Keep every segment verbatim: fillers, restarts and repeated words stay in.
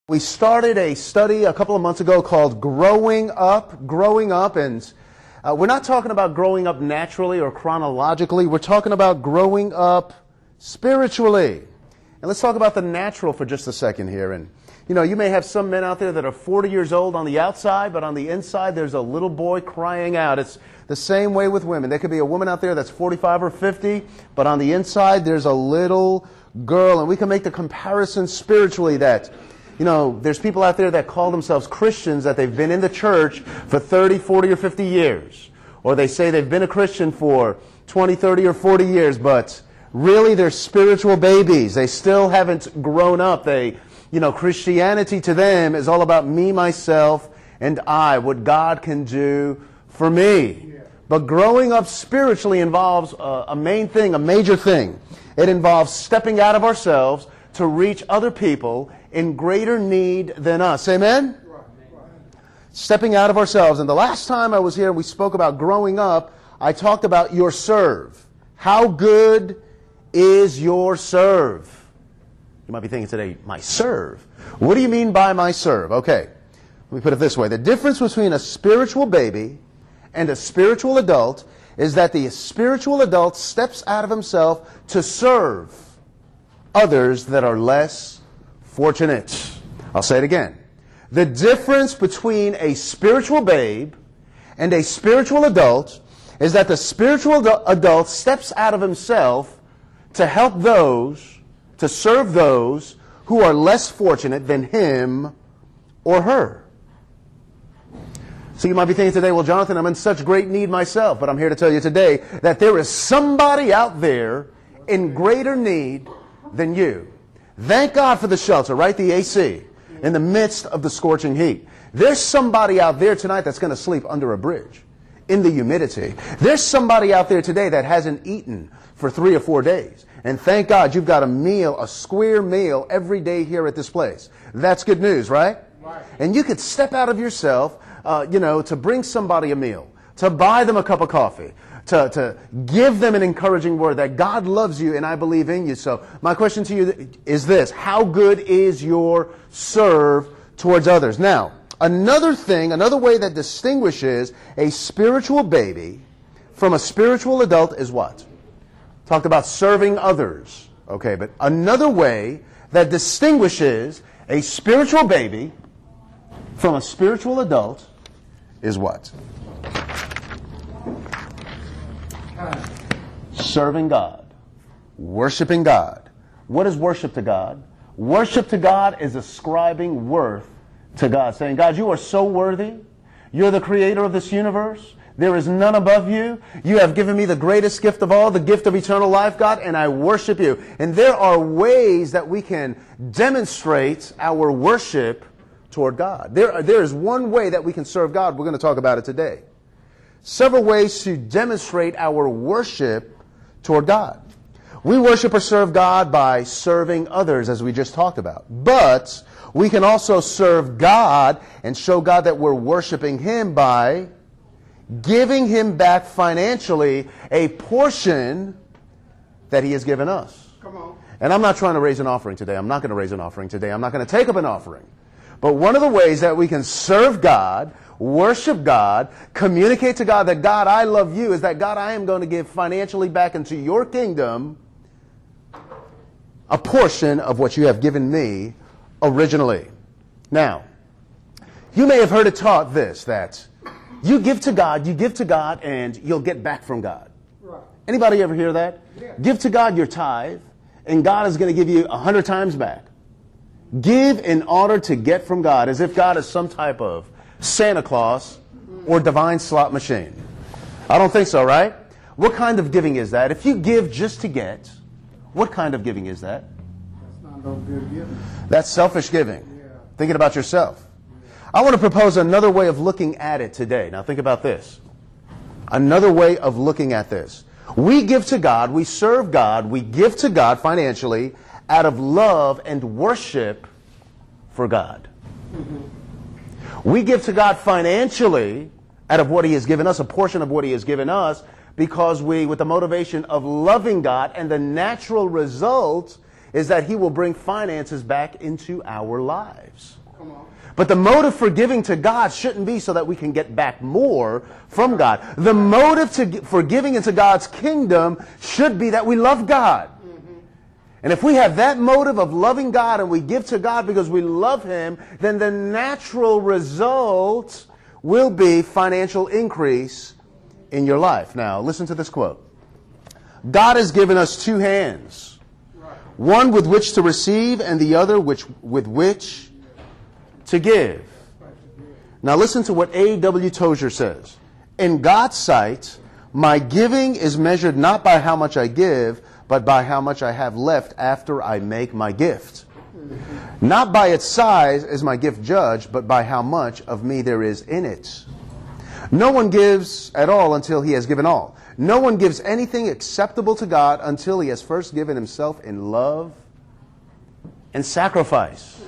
We started a study a couple of months ago called Growing Up, Growing Up, and uh, we're not talking about growing up naturally or chronologically. We're talking about growing up spiritually. And let's talk about the natural for just a second here. And, you know, you may have some men out there that are forty years old on the outside, but on the inside there's a little boy crying out. It's the same way with women. There could be a woman out there that's forty-five or fifty, but on the inside there's a little girl. And we can make the comparison spiritually that, you know, there's people out there that call themselves Christians, that they've been in the church for thirty, forty, or fifty years. Or they say they've been a Christian for twenty, thirty, or forty years, but really they're spiritual babies. They still haven't grown up. They, you know, Christianity to them is all about me, myself, and I, what God can do for me. Yeah. But growing up spiritually involves a, a main thing, a major thing. It involves stepping out of ourselves to reach other people in greater need than us. Amen? Right. Stepping out of ourselves. And the last time I was here and we spoke about growing up, I talked about your serve. How good is your serve? You might be thinking today, my serve. What do you mean by my serve? Okay, let me put it this way. The difference between a spiritual baby and a spiritual adult is that the spiritual adult steps out of himself to serve others that are less fortunate. I'll say it again. The difference between a spiritual babe and a spiritual adult is that the spiritual adult steps out of himself to help those, to serve those who are less fortunate than him or her. So you might be thinking today, well, Jonathan, I'm in such great need myself, but I'm here to tell you today that there is somebody out there in greater need than you. Thank God for the shelter, right? The A C, in the midst of the scorching heat. There's somebody out there tonight that's going to sleep under a bridge in the humidity. There's somebody out there today that hasn't eaten for three or four days. And thank God you've got a meal, a square meal every day here at this place. That's good news, right? Right. And you could step out of yourself, uh, you know, to bring somebody a meal, to buy them a cup of coffee, To, to give them an encouraging word that God loves you and I believe in you. So my question to you is this: how good is your serve towards others? Now, another thing, another way that distinguishes a spiritual baby from a spiritual adult is what? Talked about serving others. Okay, but another way that distinguishes a spiritual baby from a spiritual adult is what? Serving God. Worshiping God. What is worship to God? Worship to God is ascribing worth to God. Saying, God, you are so worthy. You're the creator of this universe. There is none above you. You have given me the greatest gift of all, the gift of eternal life, God, and I worship you. And there are ways that we can demonstrate our worship toward God. There, there is one way that we can serve God. We're going to talk about it today. Several ways to demonstrate our worship toward God. We worship or serve God by serving others, as we just talked about. But we can also serve God and show God that we're worshiping Him by giving Him back financially a portion that He has given us. Come on. And I'm not trying to raise an offering today. I'm not going to raise an offering today. I'm not going to take up an offering. But one of the ways that we can serve God, worship God, communicate to God that, God, I love you, is that, God, I am going to give financially back into your kingdom a portion of what you have given me originally. Now, you may have heard it taught this, that you give to God, you give to God, and you'll get back from God. Right. Anybody ever hear that? Yeah. Give to God your tithe, and God is going to give you a hundred times back. Give in order to get from God, as if God is some type of Santa Claus or divine slot machine. I don't think so, right? What kind of giving is that? If you give just to get, what kind of giving is that? That's not no good giving. That's selfish giving. Yeah. Thinking about yourself. I want to propose another way of looking at it today. Now think about this. Another way of looking at this. We give to God, we serve God, we give to God financially out of love and worship for God. Mm-hmm. We give to God financially out of what He has given us, a portion of what He has given us, because we, with the motivation of loving God, and the natural result is that he will bring finances back into our lives. Come on. But the motive for giving to God shouldn't be so that we can get back more from God. The motive to, for giving into God's kingdom should be that we love God. Mm-hmm. And if we have that motive of loving God and we give to God because we love him, then the natural result will be financial increase in your life. Now, listen to this quote. God has given us two hands, one with which to receive and the other which with which to give. Now listen to what A W Tozer says. In God's sight, my giving is measured not by how much I give, but by how much I have left after I make my gift. Not by its size is my gift judged, but by how much of me there is in it. No one gives at all until he has given all. No one gives anything acceptable to God until he has first given himself in love and sacrifice.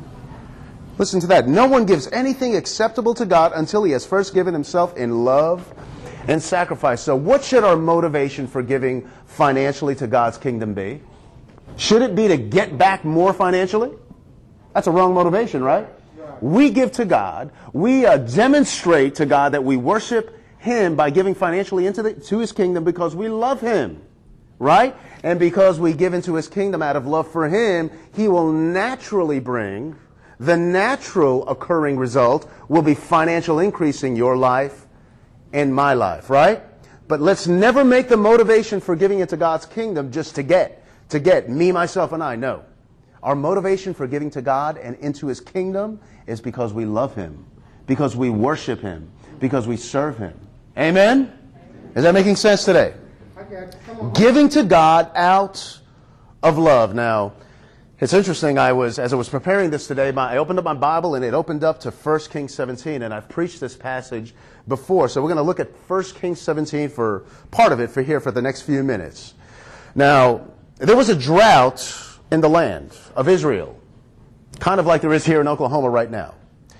Listen to that. No one gives anything acceptable to God until he has first given himself in love and sacrifice. So what should our motivation for giving financially to God's kingdom be? Should it be to get back more financially? That's a wrong motivation, right? We give to God. We uh, demonstrate to God that we worship him by giving financially into the, to his kingdom because we love him, right? And because we give into his kingdom out of love for him, he will naturally bring, the natural occurring result will be financial increase in your life and my life, right? But let's never make the motivation for giving into God's kingdom just to get, to get me, myself, and I. No. Our motivation for giving to God and into his kingdom is because we love him, because we worship him, because we serve him. Amen? Is that making sense today? I got it. Come on. Giving to God out of love. Now, it's interesting. I was, as I was preparing this today, my, I opened up my Bible and it opened up to First Kings seventeen, and I've preached this passage before. So we're going to look at First Kings seventeen for part of it for here for the next few minutes. Now, there was a drought in the land of Israel, kind of like there is here in Oklahoma right now.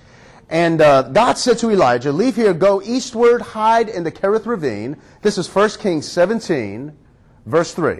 And uh, God said to Elijah, leave here, go eastward, hide in the Kerith ravine. This is First Kings seventeen, verse three.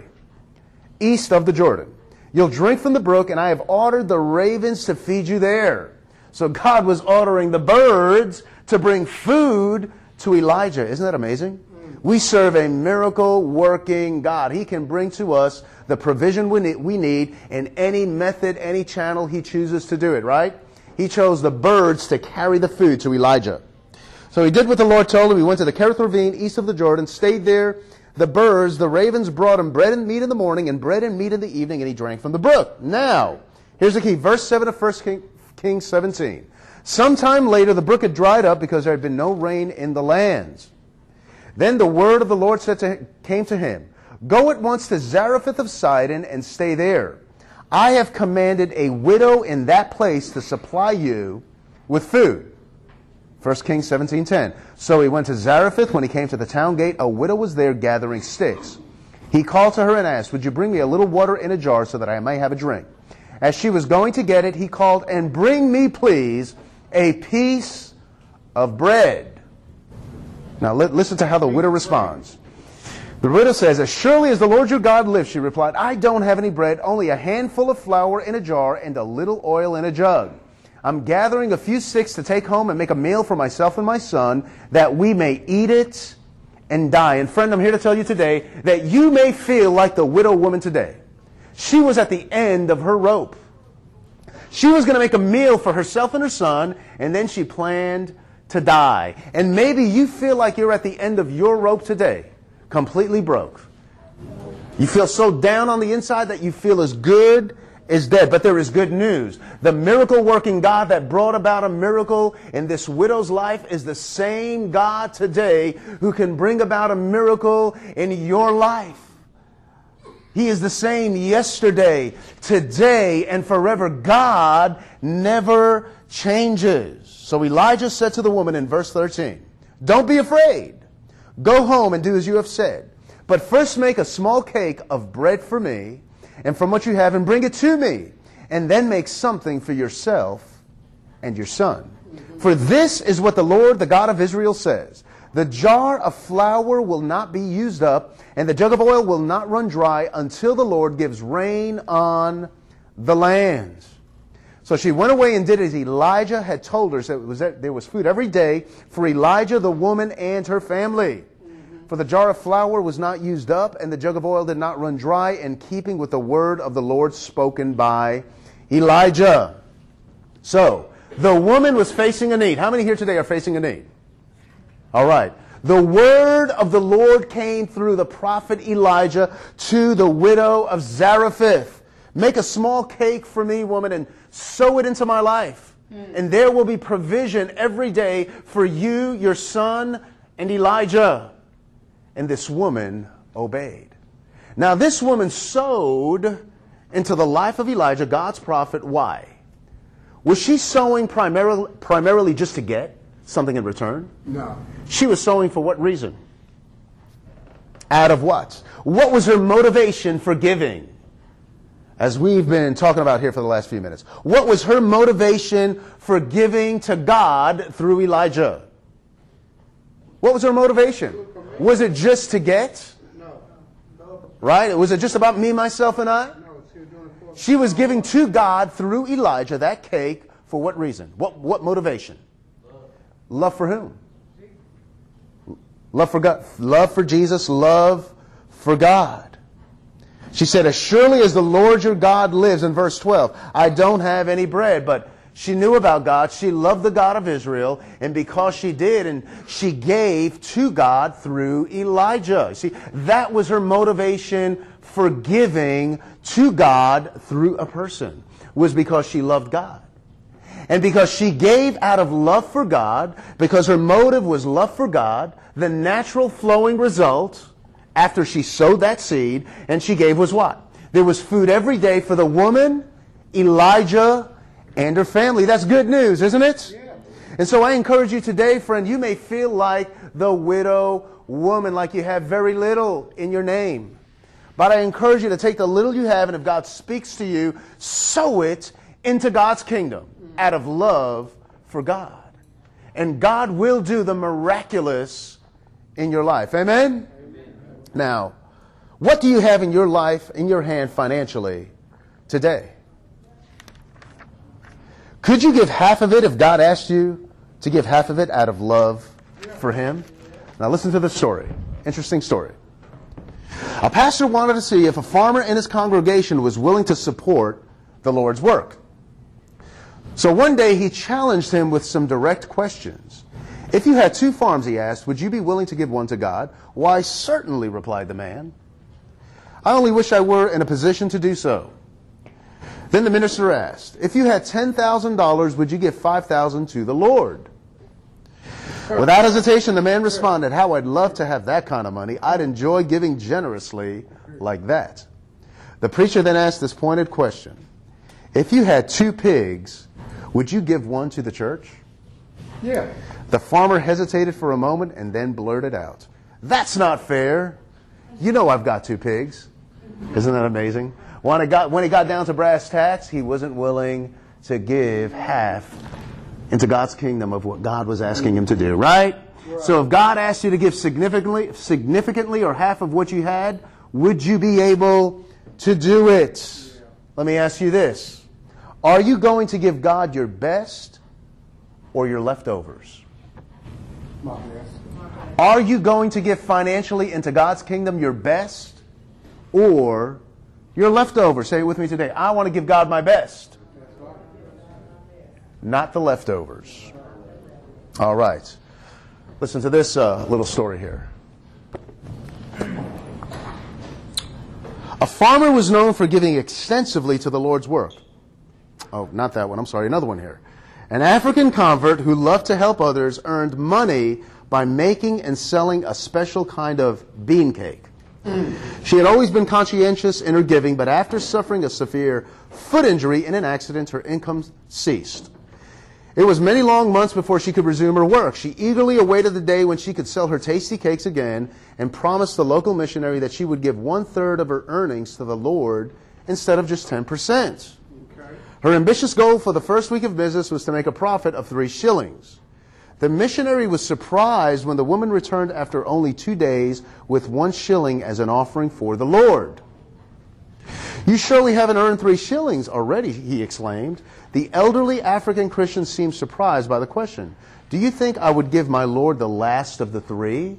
East of the Jordan. You'll drink from the brook, and I have ordered the ravens to feed you there. So God was ordering the birds to bring food to Elijah. Isn't that amazing? We serve a miracle-working God. He can bring to us the provision we need, we need in any method, any channel he chooses to do it, right? He chose the birds to carry the food to Elijah. So he did what the Lord told him. He went to the Kerith ravine east of the Jordan, stayed there. The birds, the ravens, brought him bread and meat in the morning and bread and meat in the evening, and he drank from the brook. Now, here's the key. Verse seven of First Kings seventeen. Sometime later, the brook had dried up because there had been no rain in the lands. Then the word of the Lord said to, came to him, go at once to Zarephath of Sidon and stay there. I have commanded a widow in that place to supply you with food. First Kings seventeen ten. So he went to Zarephath. When he came to the town gate, a widow was there gathering sticks. He called to her and asked, would you bring me a little water in a jar so that I may have a drink? As she was going to get it, he called, and bring me, please, a piece of bread. Now li- listen to how the widow responds. The widow says, as surely as the Lord your God lives, she replied, I don't have any bread, only a handful of flour in a jar and a little oil in a jug. I'm gathering a few sticks to take home and make a meal for myself and my son, that we may eat it and die. And friend, I'm here to tell you today that you may feel like the widow woman today. She was at the end of her rope. She was going to make a meal for herself and her son, and then she planned to die. And maybe you feel like you're at the end of your rope today, completely broke. You feel so down on the inside that you feel as good is dead. But there is good news. The miracle-working God that brought about a miracle in this widow's life is the same God today who can bring about a miracle in your life. He is the same yesterday, today, and forever. God never changes. So Elijah said to the woman in verse thirteen, don't be afraid. Go home and do as you have said. But first make a small cake of bread for me, and from what you have, and bring it to me. And then make something for yourself and your son. For this is what the Lord, the God of Israel, says. The jar of flour will not be used up, and the jug of oil will not run dry until the Lord gives rain on the lands. So she went away and did as Elijah had told her. So it was that there was food every day for Elijah, the woman, and her family. Mm-hmm. For the jar of flour was not used up, and the jug of oil did not run dry, in keeping with the word of the Lord spoken by Elijah. So the woman was facing a need. How many here today are facing a need? All right. The word of the Lord came through the prophet Elijah to the widow of Zarephath. Make a small cake for me, woman, and sow it into my life. Mm. And there will be provision every day for you, your son, and Elijah. And this woman obeyed. Now, this woman sowed into the life of Elijah, God's prophet. Why? Was she sowing primarily, primarily just to get something in return? No. She was sowing for what reason? Out of what? What was her motivation for giving? As we've been talking about here for the last few minutes. What was her motivation for giving to God through Elijah? What was her motivation? Was it just to get? No. No. Right? Was it just about me, myself, and I? No, she was doing it for She was giving to God through Elijah that cake for what reason? What, what motivation? Love. Love for whom? Love for God. Love for Jesus. Love for God. She said, as surely as the Lord your God lives, in verse twelve, I don't have any bread. But she knew about God. She loved the God of Israel. And because she did, and she gave to God through Elijah. See, that was her motivation for giving to God through a person, was because she loved God. And because she gave out of love for God, because her motive was love for God, the natural flowing result after she sowed that seed and she gave was what? There was food every day for the woman, Elijah, and her family. That's good news, isn't it? Yeah. And so I encourage you today, friend, you may feel like the widow woman, like you have very little in your name. But I encourage you to take the little you have, and if God speaks to you, sow it into God's kingdom out of love for God. And God will do the miraculous in your life. Amen? Now, what do you have in your life, in your hand financially today? Could you give half of it if God asked you to give half of it out of love for Him? Now listen to this story. Interesting story. A pastor wanted to see if a farmer in his congregation was willing to support the Lord's work. So one day he challenged him with some direct questions. If you had two farms, he asked, would you be willing to give one to God? Why, certainly, replied the man. I only wish I were in a position to do so. Then the minister asked, if you had ten thousand dollars, would you give five thousand dollars to the Lord? Without hesitation, the man responded, how I'd love to have that kind of money. I'd enjoy giving generously like that. The preacher then asked this pointed question. If you had two pigs, would you give one to the church? Yeah. The farmer hesitated for a moment and then blurted out, that's not fair. You know I've got two pigs. Isn't that amazing? When it got, when it got down to brass tacks, he wasn't willing to give half into God's kingdom of what God was asking him to do, right? Right. So if God asked you to give significantly, significantly or half of what you had, would you be able to do it? Yeah. Let me ask you this. Are you going to give God your best or your leftovers? My best. Are you going to give financially into God's kingdom your best or your leftovers? Say it with me today. I want to give God my best. Not the leftovers. All right. Listen to this uh, little story here. A farmer was known for giving extensively to the Lord's work. Oh, not that one. I'm sorry. Another one here. An African convert who loved to help others earned money by making and selling a special kind of bean cake. Mm. She had always been conscientious in her giving, but after suffering a severe foot injury in an accident, her income ceased. It was many long months before she could resume her work. She eagerly awaited the day when she could sell her tasty cakes again and promised the local missionary that she would give one-third of her earnings to the Lord instead of just ten percent. Okay. Her ambitious goal for the first week of business was to make a profit of three shillings. The missionary was surprised when the woman returned after only two days with one shilling as an offering for the Lord. "You surely haven't earned three shillings already," he exclaimed. The elderly African Christian seemed surprised by the question. "Do you think I would give my Lord the last of the three?"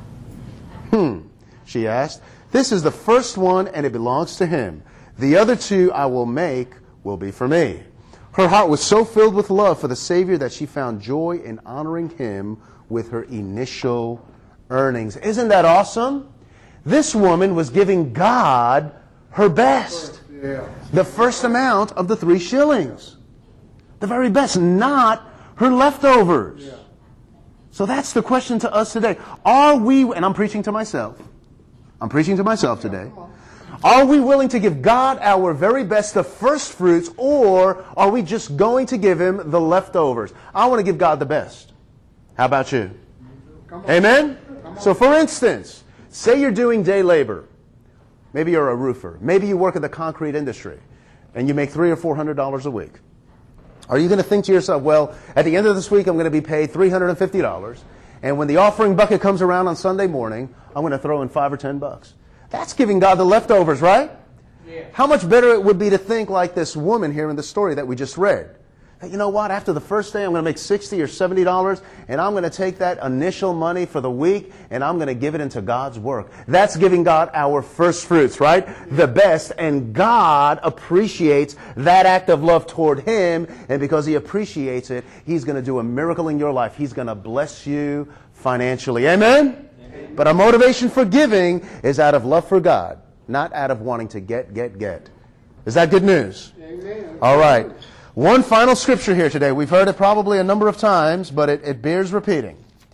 "Hmm," she asked. "This is the first one and it belongs to him. The other two I will make will be for me." Her heart was so filled with love for the Savior that she found joy in honoring him with her initial earnings. Isn't that awesome? This woman was giving God her best. Yeah. The first amount of the three shillings. The very best, not her leftovers. Yeah. So that's the question to us today. Are we, and I'm preaching to myself, I'm preaching to myself today. Are we willing to give God our very best, the first fruits, or are we just going to give him the leftovers? I want to give God the best. How about you? Come on. Amen? Come on. So for instance, say you're doing day labor. Maybe you're a roofer. Maybe you work in the concrete industry and you make three or four hundred dollars a week. Are you going to think to yourself, well, at the end of this week I'm going to be paid three hundred fifty dollars, and when the offering bucket comes around on Sunday morning, I'm going to throw in five or ten bucks? That's giving God the leftovers, right? Yeah. How much better it would be to think like this woman here in the story that we just read. That, you know what, after the first day I'm going to make sixty or seventy dollars, and I'm going to take that initial money for the week and I'm going to give it into God's work. That's giving God our first fruits, right? The best, and God appreciates that act of love toward him, and because he appreciates it, he's going to do a miracle in your life. He's going to bless you financially. Amen? But our motivation for giving is out of love for God, not out of wanting to get, get, get. Is that good news? Amen. All right. One final scripture here today. We've heard it probably a number of times, but it, it bears repeating.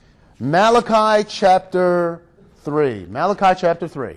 Malachi chapter three. Malachi chapter three.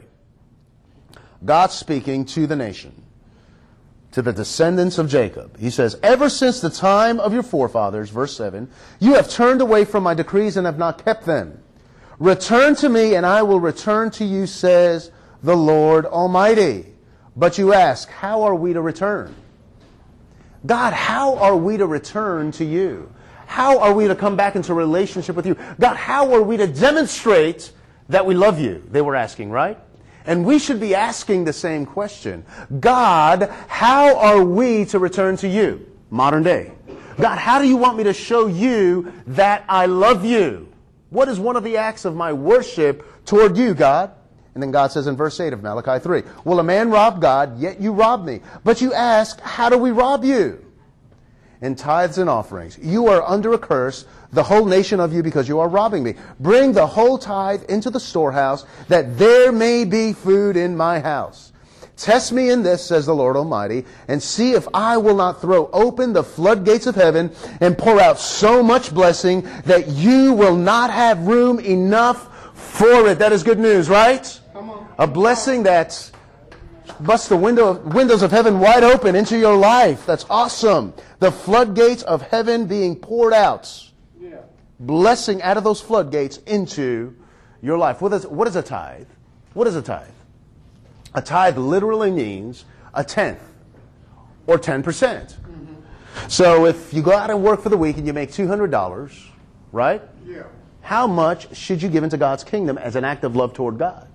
God speaking to the nation, to the descendants of Jacob. He says, "Ever since the time of your forefathers," verse seven, "you have turned away from my decrees and have not kept them. Return to me, and I will return to you, says the Lord Almighty." But you ask, how are we to return? God, how are we to return to you? How are we to come back into relationship with you? God, how are we to demonstrate that we love you? They were asking, right? And we should be asking the same question. God, how are we to return to you? Modern day. God, how do you want me to show you that I love you? What is one of the acts of my worship toward you, God? And then God says in verse eight of Malachi three, "Will a man rob God? Yet you rob me. But you ask, how do we rob you? In tithes and offerings. You are under a curse, the whole nation of you, because you are robbing me. Bring the whole tithe into the storehouse, that there may be food in my house. Test me in this, says the Lord Almighty, and see if I will not throw open the floodgates of heaven and pour out so much blessing that you will not have room enough for it." That is good news, right? Come on. A blessing that busts the window, windows of heaven wide open into your life. That's awesome. The floodgates of heaven being poured out. Yeah. Blessing out of those floodgates into your life. What is, what is a tithe? What is a tithe? A tithe literally means a tenth or ten percent. Mm-hmm. So if you go out and work for the week and you make two hundred dollars, right? Yeah. How much should you give into God's kingdom as an act of love toward God?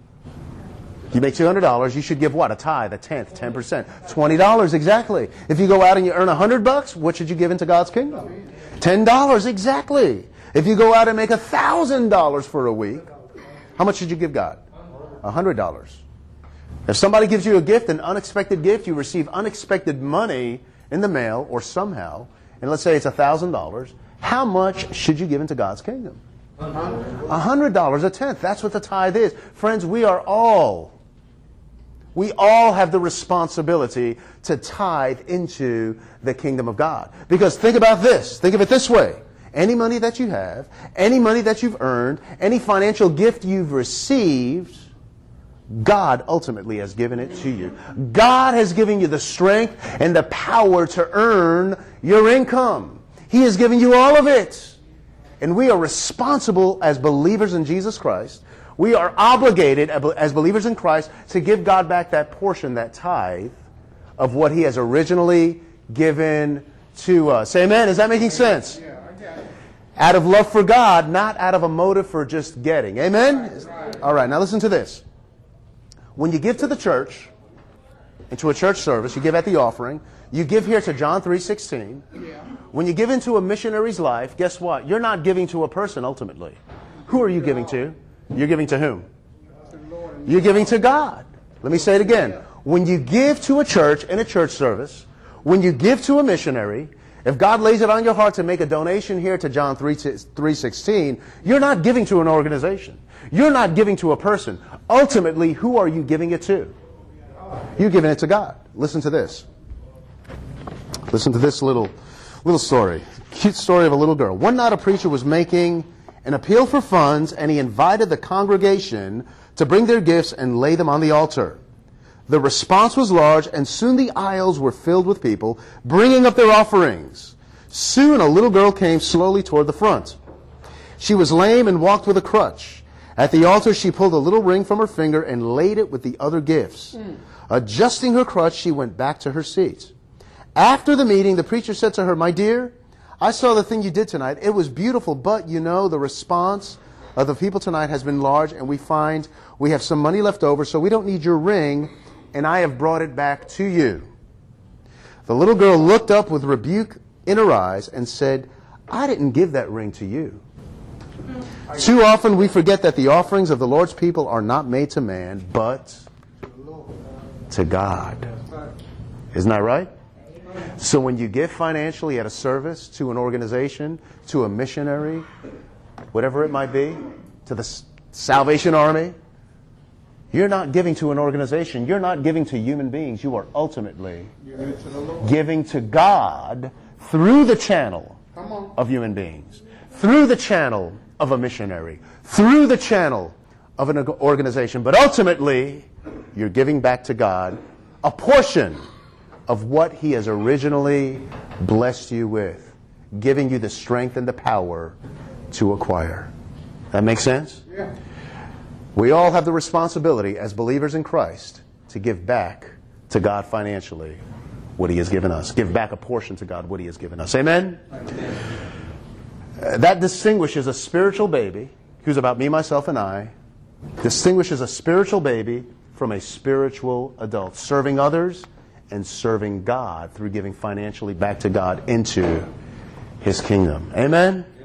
You make two hundred dollars, you should give what? A tithe, a tenth, ten percent. twenty dollars, exactly. If you go out and you earn one hundred bucks, what should you give into God's kingdom? ten dollars, exactly. If you go out and make one thousand dollars for a week, how much should you give God? one hundred dollars. If somebody gives you a gift, an unexpected gift, you receive unexpected money in the mail or somehow, and let's say it's one thousand dollars, how much should you give into God's kingdom? one hundred dollars, a tenth. That's what the tithe is. Friends, we are all, we all have the responsibility to tithe into the kingdom of God. Because think about this. Think of it this way. Any money that you have, any money that you've earned, any financial gift you've received, God ultimately has given it to you. God has given you the strength and the power to earn your income. He has given you all of it. And we are responsible as believers in Jesus Christ. We are obligated as believers in Christ to give God back that portion, that tithe, of what He has originally given to us. Amen? Is that making sense? Yeah, I got it. Out of love for God, not out of a motive for just getting. Amen? All right, now listen to this. When you give to the church, into a church service, you give at the offering, you give here to John three sixteen. Yeah. When you give into a missionary's life, guess what? You're not giving to a person ultimately. Who are you giving to? You're giving to whom? To the Lord. You're giving to God. Let me say it again. When you give to a church in a church service, when you give to a missionary, if God lays it on your heart to make a donation here to John three sixteen, you're not giving to an organization. You're not giving to a person. Ultimately, who are you giving it to? You're giving it to God. Listen to this. Listen to this little, little story. Cute story of a little girl. One night a preacher was making an appeal for funds, and he invited the congregation to bring their gifts and lay them on the altar. The response was large, and soon the aisles were filled with people bringing up their offerings. Soon a little girl came slowly toward the front. She was lame and walked with a crutch. At the altar, she pulled a little ring from her finger and laid it with the other gifts. Mm. Adjusting her crutch, she went back to her seat. After the meeting, the preacher said to her, "My dear, I saw the thing you did tonight. It was beautiful, but you know, the response of the people tonight has been large, and we find we have some money left over, so we don't need your ring, and I have brought it back to you." The little girl looked up with rebuke in her eyes and said, "I didn't give that ring to you." Too often we forget that the offerings of the Lord's people are not made to man, but to God. Isn't that right? So when you give financially at a service, to an organization, to a missionary, whatever it might be, to the Salvation Army, you're not giving to an organization. You're not giving to human beings. You are ultimately giving to God through the channel of human beings, through the channel of a missionary, through the channel of an organization. But ultimately, you're giving back to God a portion of what He has originally blessed you with, giving you the strength and the power to acquire. That makes sense? Yeah. We all have the responsibility as believers in Christ to give back to God financially what He has given us. Give back a portion to God what He has given us. Amen? Amen. Uh, that distinguishes a spiritual baby, who's about me, myself, and I, distinguishes a spiritual baby from a spiritual adult, serving others and serving God through giving financially back to God into His kingdom. Amen?